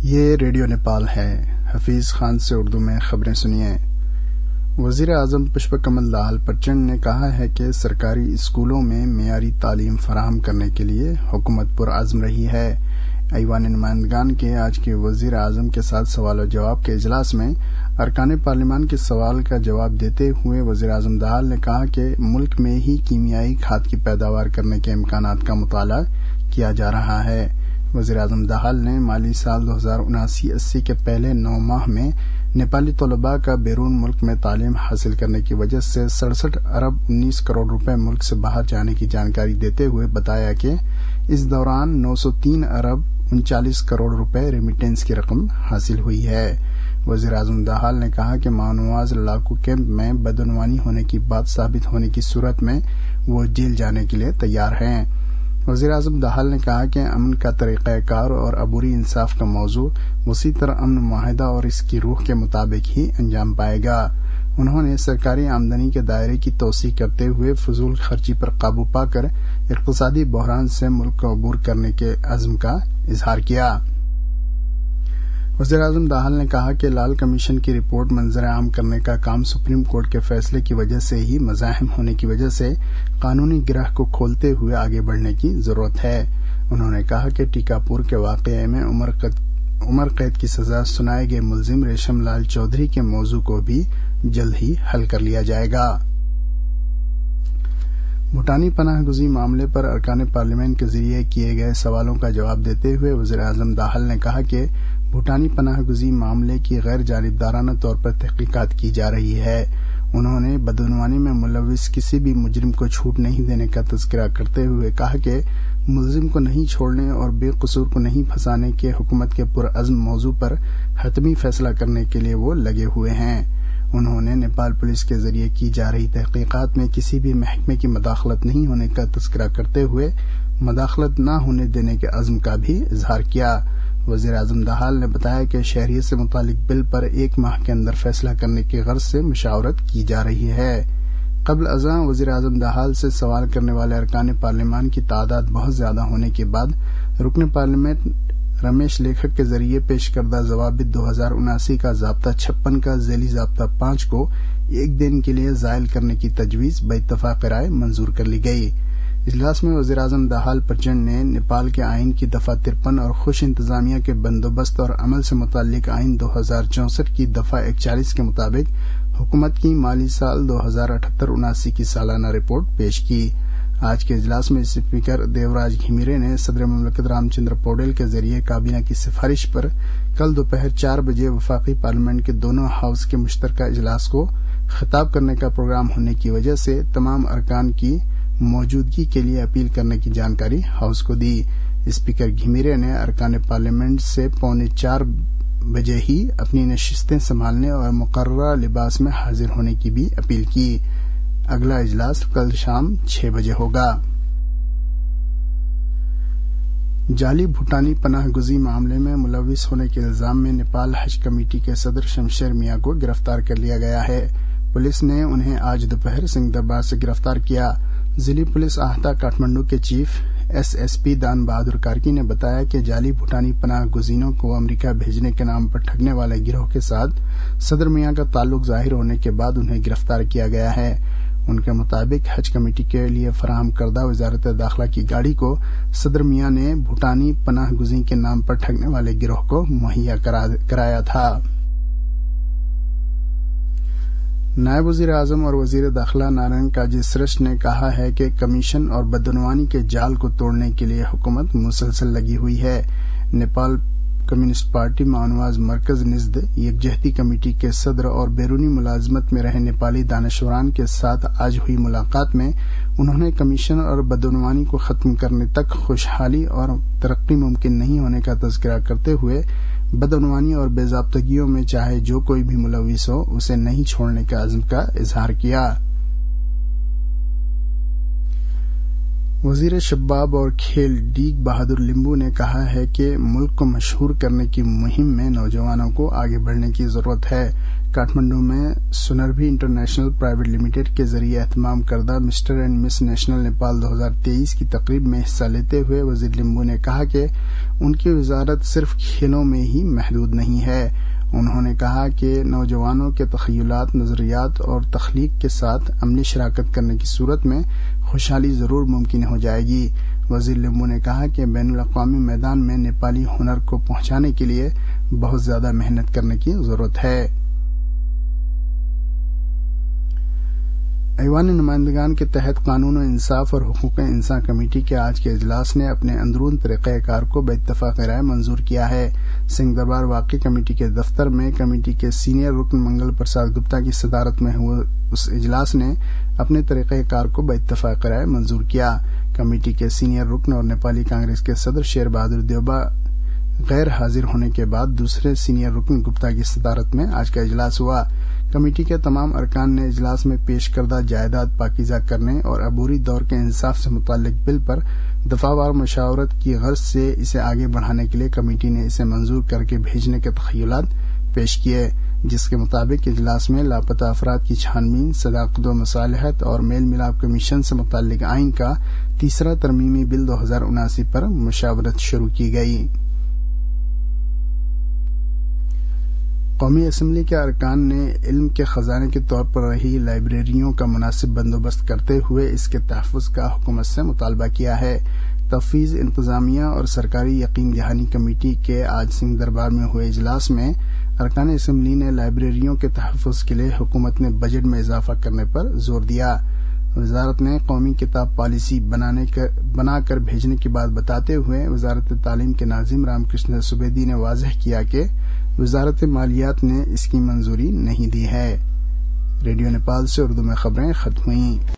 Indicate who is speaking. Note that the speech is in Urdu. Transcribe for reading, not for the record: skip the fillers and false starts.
Speaker 1: یہ ریڈیو نیپال ہے۔ حفیظ خان سے اردو میں خبریں سنیے۔ وزیر اعظم پشپ کمل دہل پرچنڈ نے کہا ہے کہ سرکاری اسکولوں میں معیاری تعلیم فراہم کرنے کے لیے حکومت پرعزم رہی ہے۔ ایوان نمائندگان کے آج کے وزیر اعظم کے ساتھ سوال و جواب کے اجلاس میں ارکان پارلیمان کے سوال کا جواب دیتے ہوئے وزیر اعظم دہل نے کہا کہ ملک میں ہی کیمیائی کھاد کی پیداوار کرنے کے امکانات کا مطالعہ کیا جا رہا ہے۔ وزیر اعظم دہل نے مالی سال 2079-80 کے پہلے 9 ماہ میں نیپالی طلباء کا بیرون ملک میں تعلیم حاصل کرنے کی وجہ سے 67 ارب 19 کروڑ روپے ملک سے باہر جانے کی جانکاری دیتے ہوئے بتایا کہ اس دوران 903 ارب 39 کروڑ روپے ریمیٹنس کی رقم حاصل ہوئی ہے۔ وزیر اعظم دہل نے کہا کہ مانواز لڑاکو کیمپ میں بدعنوانی ہونے کی بات ثابت ہونے کی صورت میں وہ جیل جانے کے لیے تیار ہیں۔ وزیر اعظم دہل نے کہا کہ امن کا طریقہ کار اور عبوری انصاف کا موضوع وسیع تر امن معاہدہ اور اس کی روح کے مطابق ہی انجام پائے گا۔ انہوں نے سرکاری آمدنی کے دائرے کی توسیع کرتے ہوئے فضول خرچی پر قابو پا کر اقتصادی بحران سے ملک کو عبور کرنے کے عزم کا اظہار کیا۔ وزیر اعظم دہل نے کہا کہ لال کمیشن کی رپورٹ منظر عام کرنے کا کام سپریم کورٹ کے فیصلے کی وجہ سے ہی مزاحم ہونے کی وجہ سے قانونی گرہ کو کھولتے ہوئے آگے بڑھنے کی ضرورت ہے۔ انہوں نے کہا کہ ٹیکاپور کے واقعے میں عمر قید کی سزا سنائے گئے ملزم ریشم لال چودھری کے موضوع کو بھی جلد ہی حل کر لیا جائے گا۔ بھوٹانی پناہ گزین معاملے پر ارکان پارلیمنٹ کے ذریعے کیے گئے سوالوں کا جواب دیتے ہوئے وزیر اعظم دہل نے کہا کہ بھوٹانی پناہ گزین معاملے کی غیر جانبدارانہ طور پر تحقیقات کی جا رہی ہے۔ انہوں نے بدعنوانی میں ملوث کسی بھی مجرم کو چھوٹ نہیں دینے کا تذکرہ کرتے ہوئے کہا کہ ملزم کو نہیں چھوڑنے اور بے قصور کو نہیں پھنسانے کے حکومت کے پرعزم موضوع پر حتمی فیصلہ کرنے کے لیے وہ لگے ہوئے ہیں۔ انہوں نے نیپال پولیس کے ذریعے کی جا رہی تحقیقات میں کسی بھی محکمے کی مداخلت نہیں ہونے کا تذکرہ کرتے ہوئے مداخلت نہ ہونے دینے کے عزم کا بھی اظہار کیا۔ وزیر اعظم دہل نے بتایا کہ شہریت سے متعلق بل پر 1 ماہ کے اندر فیصلہ کرنے کی غرض سے مشاورت کی جا رہی ہے۔ قبل ازاں وزیر اعظم دہل سے سوال کرنے والے ارکان پارلیمان کی تعداد بہت زیادہ ہونے کے بعد رکن پارلیمنٹ رمیش لیکھک کے ذریعے پیش کردہ ضوابط 2079 کا ضابطہ 56 کا ذیلی ضابطہ 5 کو 1 دن کے لیے زائل کرنے کی تجویز باتفاق رائے منظور کر لی گئی۔ اجلاس میں وزیر اعظم دہل پرچنڈ نے نیپال کے آئین کی دفعہ 53 اور خوش انتظامیہ کے بندوبست اور عمل سے متعلق آئین 2064 کی دفعہ 41 کے مطابق حکومت کی مالی سال 2078-79 کی سالانہ رپورٹ پیش کی۔ آج کے اجلاس میں اسپیکر دیوراج گھیمیرے نے صدر مملکت رام چندر پوڈیل کے ذریعے کابینہ کی سفارش پر کل دوپہر 4 بجے وفاقی پارلیمنٹ کے دونوں ہاؤس کے مشترکہ اجلاس کو خطاب کرنے کا پروگرام ہونے کی وجہ سے تمام ارکان کی موجودگی کے لیے اپیل کرنے کی جانکاری ہاؤس کو دی۔ اسپیکر گھیمیرے نے ارکان پارلیمنٹ سے 3:45 بجے ہی اپنی نشستیں سنبھالنے اور مقررہ لباس میں حاضر ہونے کی بھی اپیل کی۔ اگلا اجلاس کل شام 6 بجے ہوگا۔ جعلی بھوٹانی پناہ گزین معاملے میں ملوث ہونے کے الزام میں نیپال حج کمیٹی کے صدر شمشیر میاں کو گرفتار کر لیا گیا ہے۔ پولیس نے انہیں آج دوپہر سنگھ دربار سے گرفتار کیا۔ ضلعی پولیس احاطہ کاٹھمنڈو کے چیف ایس پی دان بہادر کارکی نے بتایا کہ جعلی بھوٹانی پناہ گزینوں کو امریکہ بھیجنے کے نام پر ٹھگنے والے گروہ کے ساتھ صدر میاں کا تعلق ظاہر ہونے کے بعد انہیں گرفتار کیا گیا ہے۔ ان کے مطابق حج کمیٹی کے لیے فراہم کردہ وزارت داخلہ کی گاڑی کو صدر میاں نے بھوٹانی پناہ گزین کے نام پر ٹھگنے والے گروہ کو مہیا کرایا تھا۔ نائب وزیر اعظم اور وزیر داخلہ نارائن کاجی سرش نے کہا ہے کہ کمیشن اور بدعنوانی کے جال کو توڑنے کے لیے حکومت مسلسل لگی ہوئی ہے۔ نیپال کمیونسٹ پارٹی مانواز مرکز نژد یکجہتی کمیٹی کے صدر اور بیرونی ملازمت میں رہے نیپالی دانشوران کے ساتھ آج ہوئی ملاقات میں انہوں نے کمیشن اور بدعنوانی کو ختم کرنے تک خوشحالی اور ترقی ممکن نہیں ہونے کا تذکرہ کرتے ہوئے بدعنوانی اور بے ضابطگیوں میں چاہے جو کوئی بھی ملوث ہو اسے نہیں چھوڑنے کے عزم کا اظہار کیا۔ وزیر شباب اور کھیل ڈیگ بہادر لمبو نے کہا ہے کہ ملک کو مشہور کرنے کی مہم میں نوجوانوں کو آگے بڑھنے کی ضرورت ہے۔ کاٹھمنڈو میں سنربھی انٹرنیشنل پرائیویٹ لمیٹڈ کے ذریعے اہتمام کردہ mister and miss national Nepal 2023 کی تقریب میں حصہ لیتے ہوئے وزیر لمبو نے کہا کہ ان کی وزارت صرف کھیلوں میں ہی محدود نہیں ہے۔ انہوں نے کہا کہ نوجوانوں کے تخیلات، نظریات اور تخلیق کے ساتھ عملی شراکت کرنے کی صورت میں خوشحالی ضرور ممکن ہو جائے گی۔ وزیر لمبو نے کہا کہ بین الاقوامی میدان میں نیپالی ہنر کو پہنچانے کے لیے بہت زیادہ محنت کرنے کی ضرورت ہے۔ ایوان نمائندگان کے تحت قانون و انصاف اور حقوق انسان کمیٹی کے آج کے اجلاس نے اپنے اندرون طریقہ کار کو باتفاق رائے منظور کیا ہے۔ سنگھ دربار واقعی کمیٹی کے دفتر میں کمیٹی کے سینئر رکن منگل پرساد گپتا کی صدارت میں ہوئے اس اجلاس نے اپنے طریقہ کار کو باتفاق رائے منظور کیا۔ کمیٹی کے سینئر رکن اور نیپالی کانگریس کے صدر شیر بہادر دیوبا غیر حاضر ہونے کے بعد دوسرے سینئر رکن گپتا کی صدارت میں آج کا اجلاس ہوا۔ کمیٹی کے تمام ارکان نے اجلاس میں پیش کردہ جائیداد پاکیزہ کرنے اور عبوری دور کے انصاف سے متعلق بل پر دفعہ وار مشاورت کی غرض سے اسے آگے بڑھانے کے لیے کمیٹی نے اسے منظور کر کے بھیجنے کے تخیلات پیش کیے، جس کے مطابق اجلاس میں لاپتہ افراد کی چھان بین، صداقت و مصالحت اور میل ملاپ کمیشن سے متعلق آئین کا تیسرا ترمیمی بل 2079 پر مشاورت شروع کی گئی۔ قومی اسمبلی کے ارکان نے علم کے خزانے کے طور پر رہی لائبریریوں کا مناسب بندوبست کرتے ہوئے اس کے تحفظ کا حکومت سے مطالبہ کیا ہے۔ تفویض انتظامیہ اور سرکاری یقین دہانی کمیٹی کے آج سنگھ دربار میں ہوئے اجلاس میں ارکان اسمبلی نے لائبریریوں کے تحفظ کے لیے حکومت نے بجٹ میں اضافہ کرنے پر زور دیا۔ وزارت نے قومی کتاب پالیسی بنا کر بھیجنے کی بات بتاتے ہوئے وزارت تعلیم کے ناظم رام کرشن سبیدی نے واضح کیا کہ وزارت مالیات نے اس کی منظوری نہیں دی ہے۔ ریڈیو نیپال سے اردو میں خبریں ختم ہوئیں۔